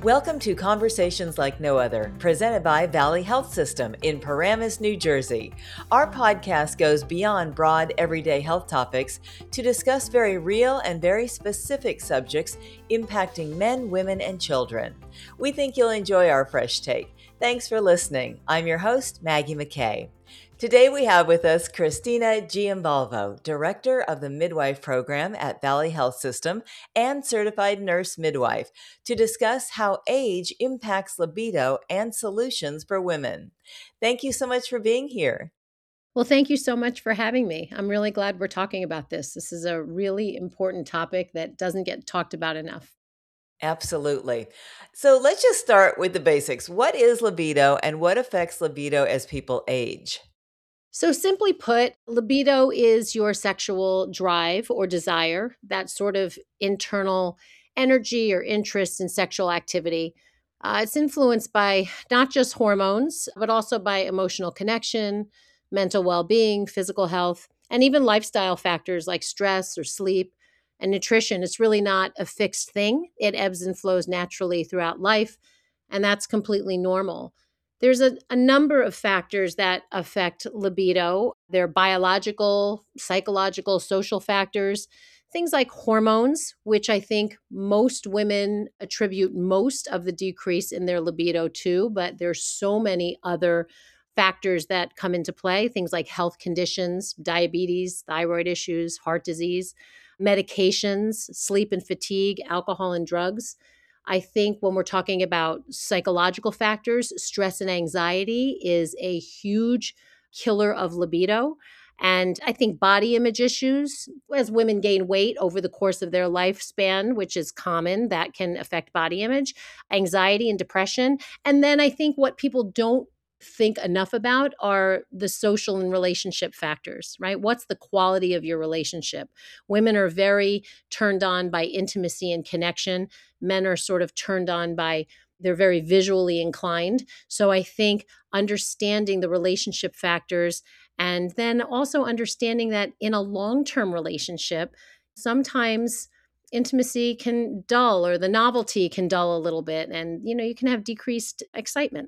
Welcome to Conversations Like No Other, presented by Valley Health System in Paramus, New Jersey. Our podcast goes beyond broad, everyday health topics to discuss very real and very specific subjects impacting men, women, and children. We think you'll enjoy our fresh take. Thanks for listening. I'm your host, Maggie McKay. Today we have with us Christina Giambalvo, Director of the Midwife Program at Valley Health System and Certified Nurse Midwife, to discuss how age impacts libido and solutions for women. Thank you so much for being here. Well, thank you so much for having me. I'm really glad we're talking about this. This is a really important topic that doesn't get talked about enough. Absolutely. So let's just start with the basics. What is libido and what affects libido as people age? So, simply put, libido is your sexual drive or desire, that sort of internal energy or interest in sexual activity. It's influenced by not just hormones, but also by emotional connection, mental well being, physical health, and even lifestyle factors like stress or sleep and nutrition. It's really not a fixed thing, it ebbs and flows naturally throughout life, and that's completely normal. There's a number of factors that affect libido. They're biological, psychological, social factors, things like hormones, which I think most women attribute most of the decrease in their libido to, but there's so many other factors that come into play, things like health conditions, diabetes, thyroid issues, heart disease, medications, sleep and fatigue, alcohol and drugs. I think when we're talking about psychological factors, stress and anxiety is a huge killer of libido. And I think body image issues, as women gain weight over the course of their lifespan, which is common, that can affect body image, anxiety and depression. And then I think what people don't think enough about are the social and relationship factors, right? What's the quality of your relationship? Women are very turned on by intimacy and connection. Men are sort of turned on by, they're very visually inclined. So I think understanding the relationship factors and then also understanding that in a long-term relationship, sometimes intimacy can dull or the novelty can dull a little bit, and you can have decreased excitement.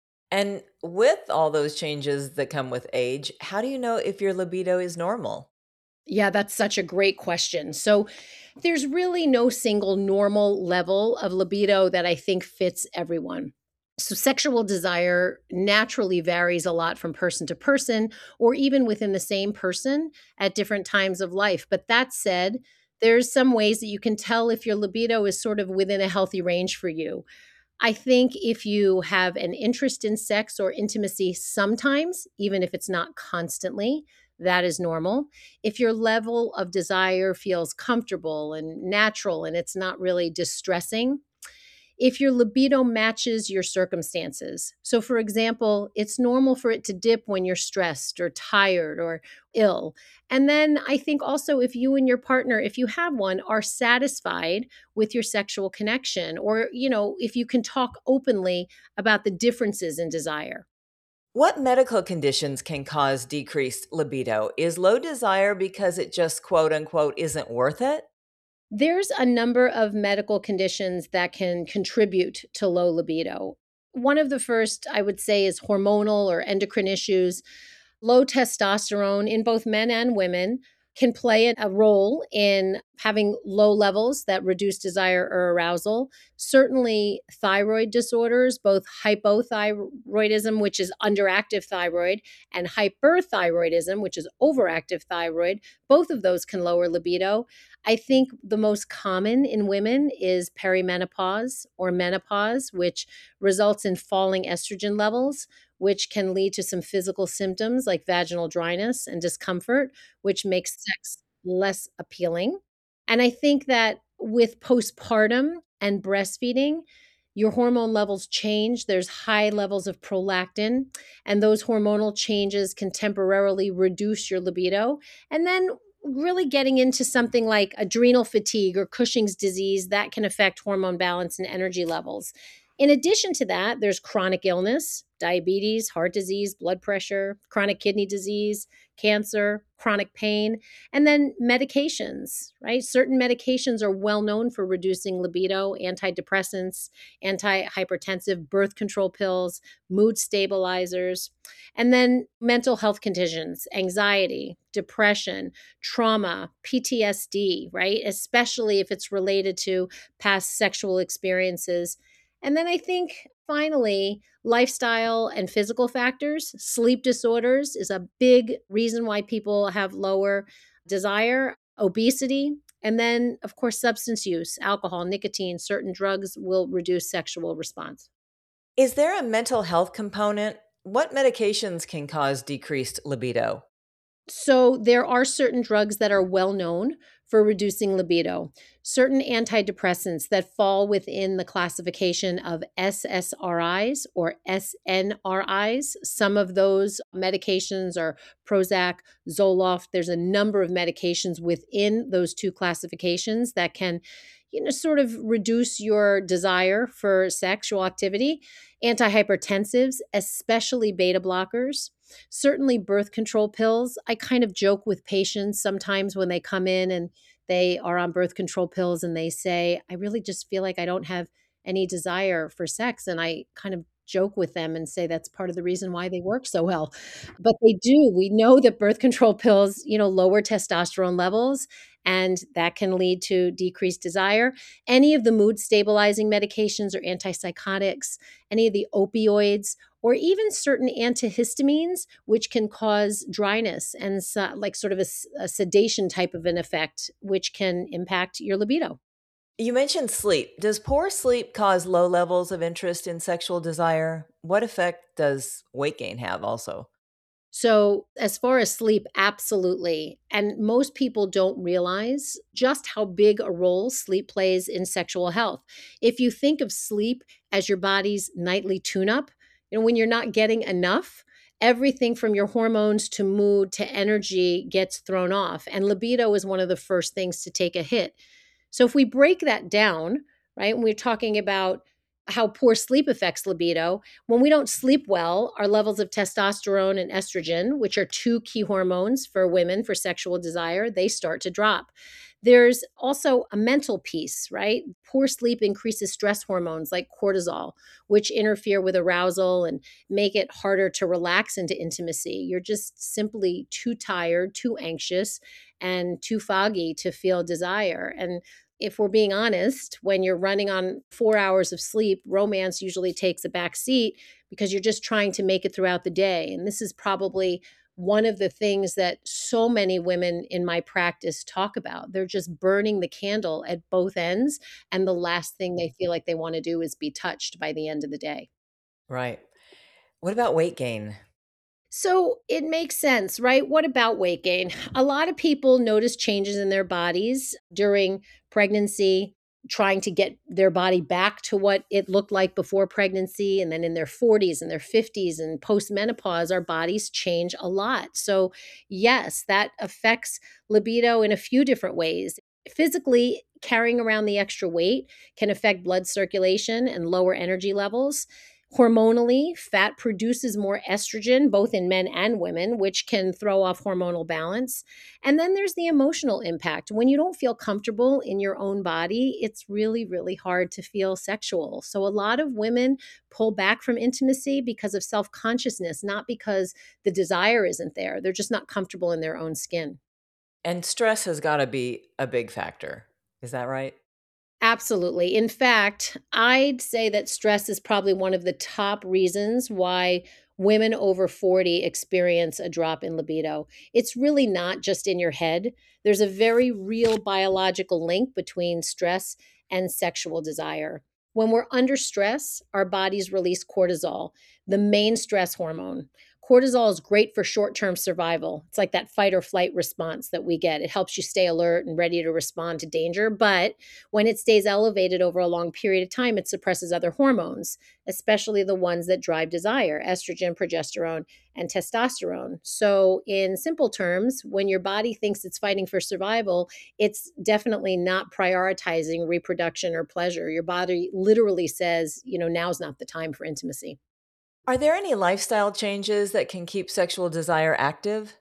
And with all those changes that come with age, how do you know if your libido is normal? Yeah, that's such a great question. So, there's really no single normal level of libido that I think fits everyone. So, sexual desire naturally varies a lot from person to person, or even within the same person at different times of life. But that said, there's some ways that you can tell if your libido is sort of within a healthy range for you. I think if you have an interest in sex or intimacy sometimes, even if it's not constantly, that is normal. If your level of desire feels comfortable and natural and it's not really distressing, if your libido matches your circumstances. So, for example, it's normal for it to dip when you're stressed or tired or ill. And then I think also if you and your partner, if you have one, are satisfied with your sexual connection, or, if you can talk openly about the differences in desire. What medical conditions can cause decreased libido? Is low desire because it just quote unquote isn't worth it? There's a number of medical conditions that can contribute to low libido. One of the first, I would say, is hormonal or endocrine issues. Low testosterone in both men and women can play a role in having low levels that reduce desire or arousal. Certainly, thyroid disorders, both hypothyroidism, which is underactive thyroid, and hyperthyroidism, which is overactive thyroid, both of those can lower libido. I think the most common in women is perimenopause or menopause, which results in falling estrogen levels, which can lead to some physical symptoms like vaginal dryness and discomfort, which makes sex less appealing. And I think that with postpartum and breastfeeding, your hormone levels change. There's high levels of prolactin, and those hormonal changes can temporarily reduce your libido. And then really getting into something like adrenal fatigue or Cushing's disease, that can affect hormone balance and energy levels. In addition to that, there's chronic illness, diabetes, heart disease, blood pressure, chronic kidney disease, cancer, chronic pain, and then medications, right? Certain medications are well known for reducing libido, antidepressants, antihypertensive birth control pills, mood stabilizers, and then mental health conditions, anxiety, depression, trauma, PTSD, right? Especially if it's related to past sexual experiences. And then I think finally, lifestyle and physical factors, sleep disorders is a big reason why people have lower desire, obesity, and then, of course, substance use, alcohol, nicotine, certain drugs will reduce sexual response. Is there a mental health component? What medications can cause decreased libido? So, there are certain drugs that are well known for reducing libido, certain antidepressants that fall within the classification of SSRIs or SNRIs. Some of those medications are Prozac, Zoloft. There's a number of medications within those two classifications that can, sort of reduce your desire for sexual activity. Antihypertensives, especially beta blockers, certainly birth control pills. I kind of joke with patients sometimes when they come in and they are on birth control pills and they say, I really just feel like I don't have any desire for sex. And I kind of joke with them and say that's part of the reason why they work so well. But they do. We know that birth control pills, lower testosterone levels, and that can lead to decreased desire. Any of the mood stabilizing medications or antipsychotics, any of the opioids, or even certain antihistamines, which can cause dryness and like sort of a sedation type of an effect, which can impact your libido. You mentioned sleep. Does poor sleep cause low levels of interest in sexual desire? What effect does weight gain have also? So, as far as sleep, absolutely. And most people don't realize just how big a role sleep plays in sexual health. If you think of sleep as your body's nightly tune up, when you're not getting enough, everything from your hormones to mood to energy gets thrown off. And libido is one of the first things to take a hit. So, if we break that down, right, and we're talking about how poor sleep affects libido. When we don't sleep well, our levels of testosterone and estrogen, which are two key hormones for women for sexual desire, they start to drop. There's also a mental piece, right? Poor sleep increases stress hormones like cortisol, which interfere with arousal and make it harder to relax into intimacy. You're just simply too tired, too anxious, and too foggy to feel desire. And if we're being honest, when you're running on 4 hours of sleep, romance usually takes a back seat because you're just trying to make it throughout the day. And this is probably one of the things that so many women in my practice talk about. They're just burning the candle at both ends. And the last thing they feel like they want to do is be touched by the end of the day. Right. What about weight gain? So it makes sense, right? What about weight gain? A lot of people notice changes in their bodies during pregnancy, trying to get their body back to what it looked like before pregnancy. And then in their 40s and their 50s and postmenopause, our bodies change a lot. So, yes, that affects libido in a few different ways. Physically, carrying around the extra weight can affect blood circulation and lower energy levels. Hormonally, fat produces more estrogen, both in men and women, which can throw off hormonal balance. And then there's the emotional impact. When you don't feel comfortable in your own body, it's really, really hard to feel sexual. So, a lot of women pull back from intimacy because of self consciousness, not because the desire isn't there. They're just not comfortable in their own skin. And stress has got to be a big factor. Is that right? Absolutely. In fact, I'd say that stress is probably one of the top reasons why women over 40 experience a drop in libido. It's really not just in your head. There's a very real biological link between stress and sexual desire. When we're under stress, our bodies release cortisol, the main stress hormone. Cortisol is great for short-term survival. It's like that fight or flight response that we get. It helps you stay alert and ready to respond to danger. But when it stays elevated over a long period of time, it suppresses other hormones, especially the ones that drive desire: estrogen, progesterone, and testosterone. So, in simple terms, when your body thinks it's fighting for survival, it's definitely not prioritizing reproduction or pleasure. Your body literally says, now's not the time for intimacy. Are there any lifestyle changes that can keep sexual desire active?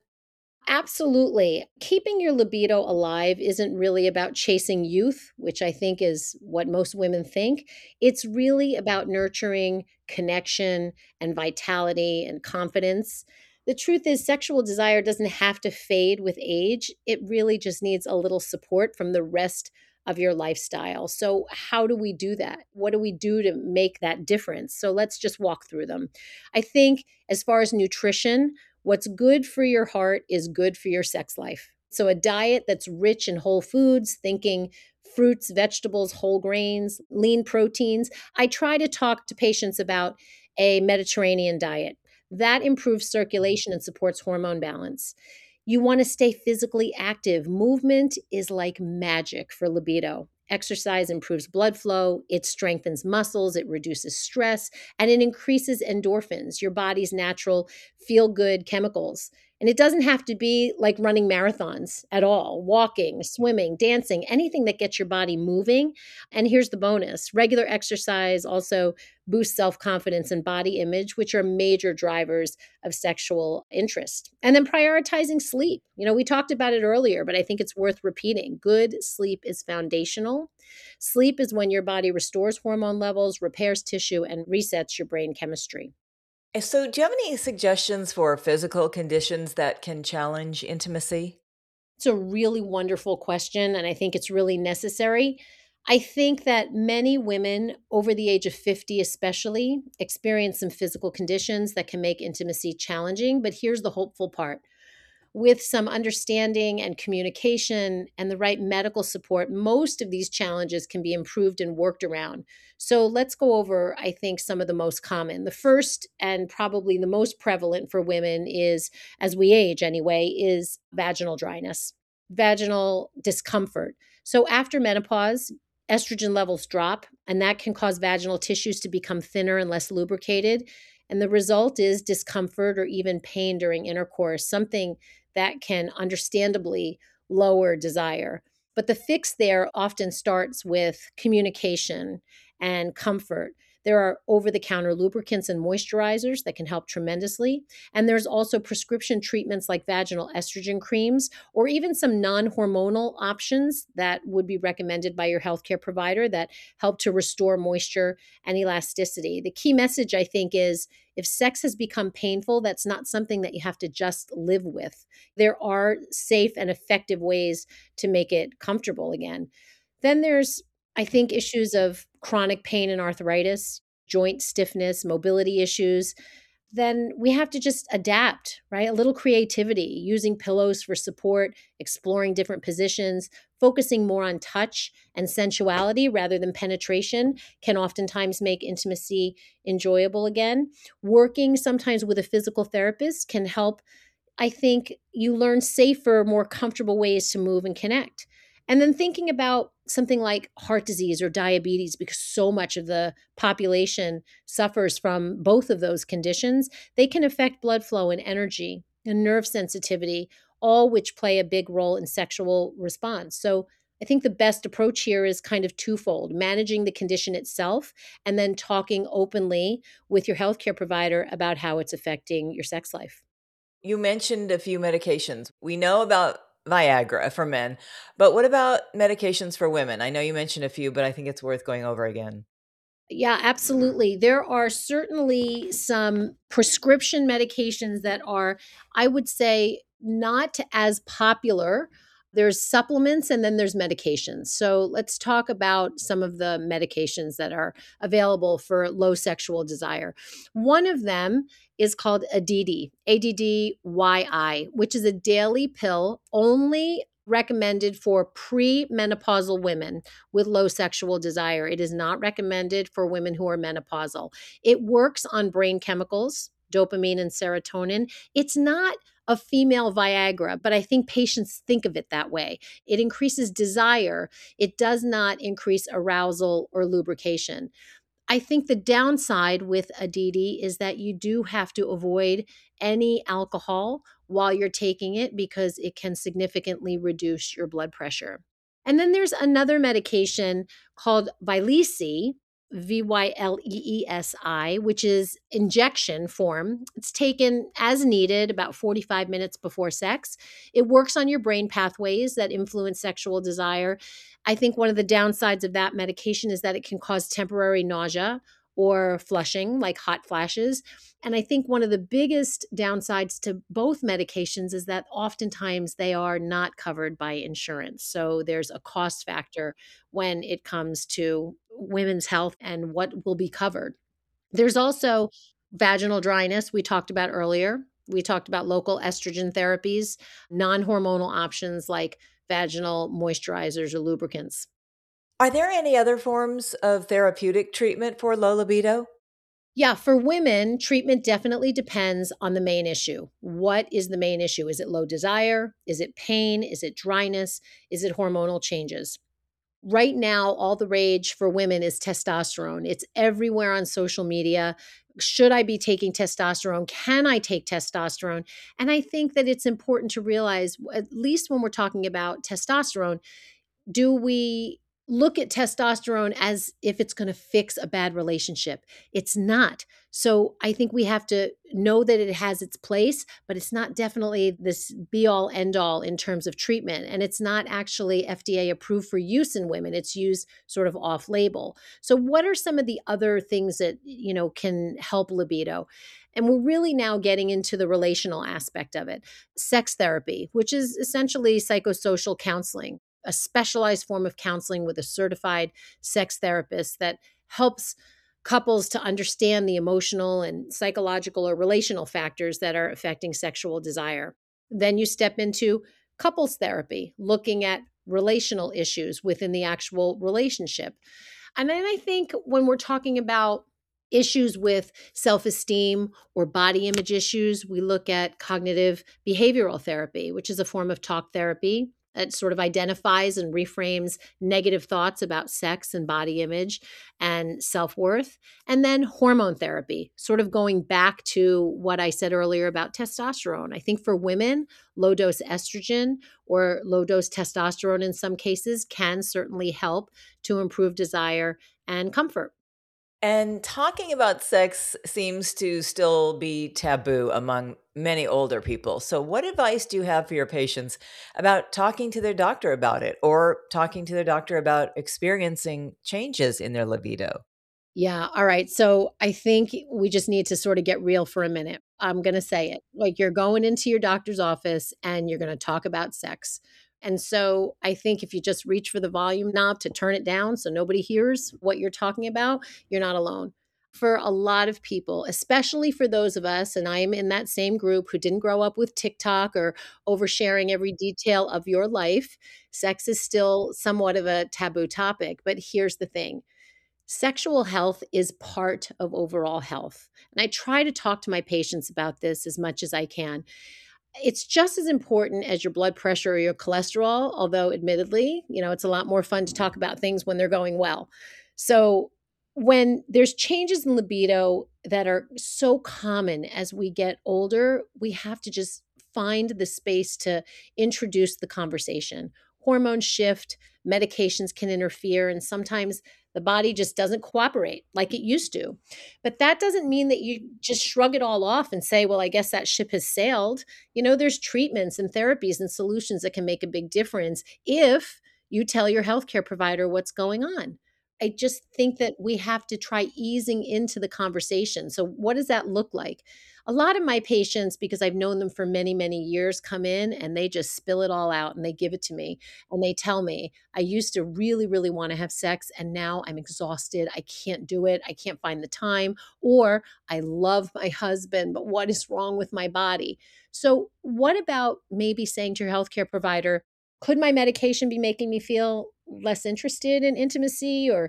Absolutely. Keeping your libido alive isn't really about chasing youth, which I think is what most women think. It's really about nurturing connection and vitality and confidence. The truth is, sexual desire doesn't have to fade with age. It really just needs a little support from the rest of your lifestyle. So, how do we do that? What do we do to make that difference? So, let's just walk through them. I think, as far as nutrition, what's good for your heart is good for your sex life. So, a diet that's rich in whole foods, thinking fruits, vegetables, whole grains, lean proteins. I try to talk to patients about a Mediterranean diet that improves circulation and supports hormone balance. You want to stay physically active. Movement is like magic for libido. Exercise improves blood flow, it strengthens muscles, it reduces stress, and it increases endorphins, your body's natural feel good chemicals. And it doesn't have to be like running marathons at all: walking, swimming, dancing, anything that gets your body moving. And here's the bonus: regular exercise also boosts self confidence and body image, which are major drivers of sexual interest. And then prioritizing sleep. We talked about it earlier, but I think it's worth repeating. Good sleep is foundational. Sleep is when your body restores hormone levels, repairs tissue, and resets your brain chemistry. So, do you have any suggestions for physical conditions that can challenge intimacy? It's a really wonderful question, and I think it's really necessary. I think that many women over the age of 50, especially, experience some physical conditions that can make intimacy challenging. But here's the hopeful part: with some understanding and communication and the right medical support, most of these challenges can be improved and worked around. So let's go over, I think, some of the most common. The first and probably the most prevalent for women is, as we age anyway, is vaginal dryness, vaginal discomfort. So after menopause, estrogen levels drop, and that can cause vaginal tissues to become thinner and less lubricated. And the result is discomfort or even pain during intercourse, something that can understandably lower desire. But the fix there often starts with communication and comfort. There are over the counter lubricants and moisturizers that can help tremendously. And there's also prescription treatments like vaginal estrogen creams, or even some non hormonal options that would be recommended by your healthcare provider that help to restore moisture and elasticity. The key message, I think, is if sex has become painful, that's not something that you have to just live with. There are safe and effective ways to make it comfortable again. Then there's, I think, issues of chronic pain and arthritis, joint stiffness, mobility issues. Then we have to just adapt, right? A little creativity, using pillows for support, exploring different positions, focusing more on touch and sensuality rather than penetration can oftentimes make intimacy enjoyable again. Working sometimes with a physical therapist can help. I think you learn safer, more comfortable ways to move and connect. And then thinking about something like heart disease or diabetes, because so much of the population suffers from both of those conditions, they can affect blood flow and energy and nerve sensitivity, all which play a big role in sexual response. So I think the best approach here is kind of twofold: managing the condition itself and then talking openly with your healthcare provider about how it's affecting your sex life. You mentioned a few medications. We know about Viagra for men, but what about medications for women? I know you mentioned a few, but I think it's worth going over again. Yeah, absolutely. There are certainly some prescription medications that are, I would say, not as popular. There's supplements and then there's medications. So let's talk about some of the medications that are available for low sexual desire. One of them is called ADDY, ADDYI, which is a daily pill only recommended for premenopausal women with low sexual desire. It is not recommended for women who are menopausal. It works on brain chemicals. dopamine and serotonin. It's not a female Viagra, but I think patients think of it that way. It increases desire. It does not increase arousal or lubrication. I think the downside with Aditi is that you do have to avoid any alcohol while you're taking it because it can significantly reduce your blood pressure. And then there's another medication called Vyleesi, Vyleesi, which is injection form. It's taken as needed about 45 minutes before sex. It works on your brain pathways that influence sexual desire. I think one of the downsides of that medication is that it can cause temporary nausea or flushing, like hot flashes. And I think one of the biggest downsides to both medications is that oftentimes they are not covered by insurance. So there's a cost factor when it comes to women's health and what will be covered. There's also vaginal dryness, we talked about earlier. We talked about local estrogen therapies, non hormonal options like vaginal moisturizers or lubricants. Are there any other forms of therapeutic treatment for low libido? Yeah, for women, treatment definitely depends on the main issue. What is the main issue? Is it low desire? Is it pain? Is it dryness? Is it hormonal changes? Right now, all the rage for women is testosterone. It's everywhere on social media. Should I be taking testosterone? Can I take testosterone? And I think that it's important to realize, at least when we're talking about testosterone, do we look at testosterone as if it's going to fix a bad relationship? It's not. So I think we have to know that it has its place, but it's not definitely this be all end all in terms of treatment. And it's not actually FDA approved for use in women. It's used sort of off label. So what are some of the other things that, can help libido? And we're really now getting into the relational aspect of it. Sex therapy, which is essentially psychosocial counseling, a specialized form of counseling with a certified sex therapist that helps couples to understand the emotional and psychological or relational factors that are affecting sexual desire. Then you step into couples therapy, looking at relational issues within the actual relationship. And then I think when we're talking about issues with self esteem or body image issues, we look at cognitive behavioral therapy, which is a form of talk therapy. It sort of identifies and reframes negative thoughts about sex and body image and self worth. And then hormone therapy, sort of going back to what I said earlier about testosterone. I think for women, low dose estrogen or low dose testosterone in some cases can certainly help to improve desire and comfort. And talking about sex seems to still be taboo among many older people. So, what advice do you have for your patients about talking to their doctor about it or talking to their doctor about experiencing changes in their libido? Yeah. All right. So I think we just need to sort of get real for a minute. I'm going to say it. Like you're going into your doctor's office and you're going to talk about sex. And so I think if you just reach for the volume knob to turn it down so nobody hears what you're talking about, you're not alone. For a lot of people, especially for those of us, and I am in that same group who didn't grow up with TikTok or oversharing every detail of your life, sex is still somewhat of a taboo topic. But here's the thing. Sexual health is part of overall health. And I try to talk to my patients about this as much as I can. It's just as important as your blood pressure or your cholesterol, although admittedly, it's a lot more fun to talk about things when they're going well. So, when there's changes in libido that are so common as we get older, we have to just find the space to introduce the conversation. Hormones shift, medications can interfere, and sometimes the body just doesn't cooperate like it used to. But that doesn't mean that you just shrug it all off and say, well, I guess that ship has sailed. There's treatments and therapies and solutions that can make a big difference if you tell your healthcare provider what's going on. I just think that we have to try easing into the conversation. So, what does that look like? A lot of my patients, because I've known them for many, many years, come in and they just spill it all out and they give it to me. And they tell me, I used to really, really want to have sex and now I'm exhausted. I can't do it. I can't find the time. Or I love my husband, but what is wrong with my body? So, what about maybe saying to your healthcare provider, could my medication be making me feel less interested in intimacy? Or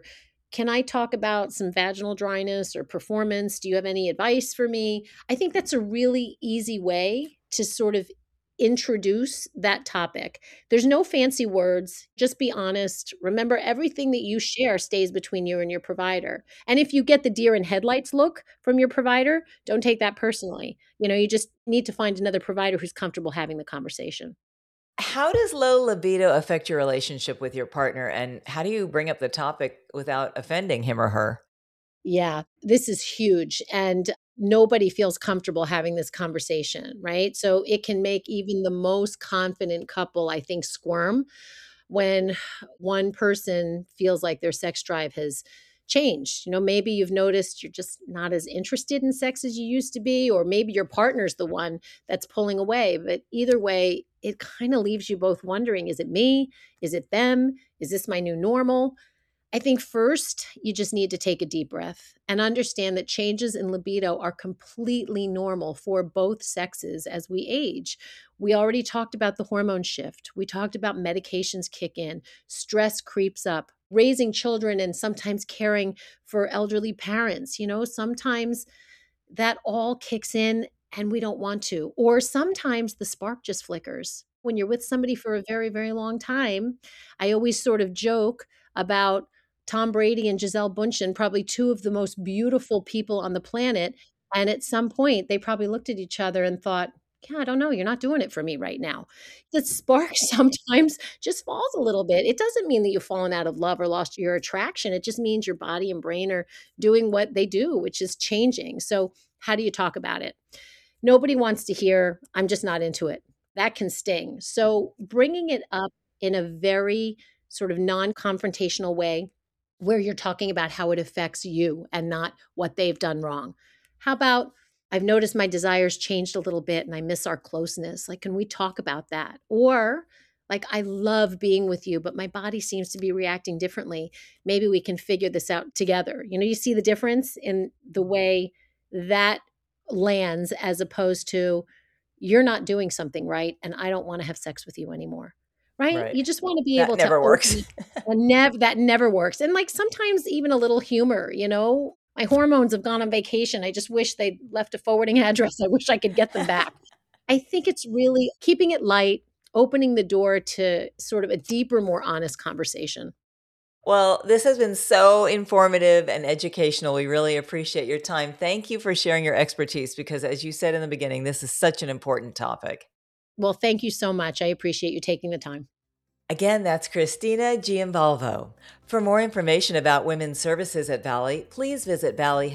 Can I talk about some vaginal dryness or performance? Do you have any advice for me? I think that's a really easy way to sort of introduce that topic. There's no fancy words. Just be honest. Remember, everything that you share stays between you and your provider. And if you get the deer in headlights look from your provider, don't take that personally. You just need to find another provider who's comfortable having the conversation. How does low libido affect your relationship with your partner, and how do you bring up the topic without offending him or her? Yeah, this is huge. And nobody feels comfortable having this conversation, right? So it can make even the most confident couple, I think, squirm when one person feels like their sex drive has changed. Maybe you've noticed you're just not as interested in sex as you used to be, or maybe your partner's the one that's pulling away. But either way, it kind of leaves you both wondering, is it me? Is it them? Is this my new normal? I think first, you just need to take a deep breath and understand that changes in libido are completely normal for both sexes as we age. We already talked about the hormone shift. We talked about medications kick in, stress creeps up, raising children and sometimes caring for elderly parents. Sometimes that all kicks in and we don't want to. Or sometimes the spark just flickers. When you're with somebody for a very, very long time, I always sort of joke about Tom Brady and Gisele Bundchen, probably two of the most beautiful people on the planet. And at some point, they probably looked at each other and thought, yeah, I don't know. You're not doing it for me right now. The spark sometimes just falls a little bit. It doesn't mean that you've fallen out of love or lost your attraction. It just means your body and brain are doing what they do, which is changing. So, how do you talk about it? Nobody wants to hear, I'm just not into it. That can sting. So, bringing it up in a very sort of non confrontational way, where you're talking about how it affects you and not what they've done wrong. How about, I've noticed my desires changed a little bit and I miss our closeness. Like, can we talk about that? Or, like, I love being with you, but my body seems to be reacting differently. Maybe we can figure this out together. You see the difference in the way that lands as opposed to, you're not doing something right and I don't want to have sex with you anymore. Right? Right. You just want to be That able to never works. open that never works. And like sometimes even a little humor. My hormones have gone on vacation. I just wish they'd left a forwarding address. I wish I could get them back. I think it's really keeping it light, opening the door to sort of a deeper, more honest conversation. Well, this has been so informative and educational. We really appreciate your time. Thank you for sharing your expertise because, as you said in the beginning, this is such an important topic. Well, thank you so much. I appreciate you taking the time. Again, that's Christina Gianvalvo. For more information about women's services at Valley, please visit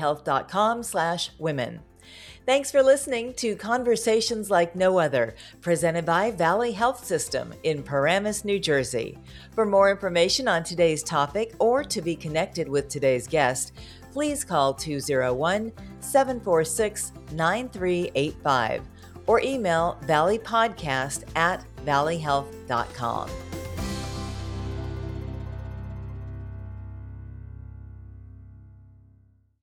valleyhealth.com/women. Thanks for listening to Conversations Like No Other, presented by Valley Health System in Paramus, New Jersey. For more information on today's topic or to be connected with today's guest, please call 201-746-9385 or email valleypodcast@valleyhealth.com.